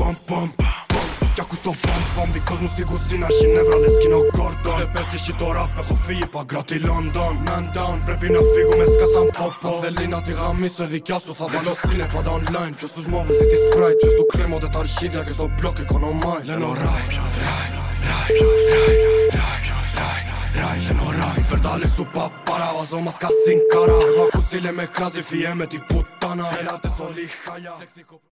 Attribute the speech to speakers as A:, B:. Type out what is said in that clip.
A: pam pam Κι ακούς το pam pam Δικός μου στην κουζίνα έχει νεύρα λες κι είναι ο Gordon. Δεν πέτυχε το rap, έχω φύγει παγκράτη London. Man down, πρέπει να φύγω με σκάσαν πόπο. Θέλει να τη γαμίσω, δικιά σου θα βάλω σύνε πάντα online. Ποιος τους μόβες ή τη Sprite, ποιος του κρέμονται τα αρχίδια και στο μπλοκ οικονομάει. Λένε ο Ράι, λένε ο Ράι. Φέρτα σου παπάρα, βάζω μας κασίνκαρα. Έχω ακούσει λέμε κράζει, φιέ με την πουτάνα. Ελάτε όλοι χάλια.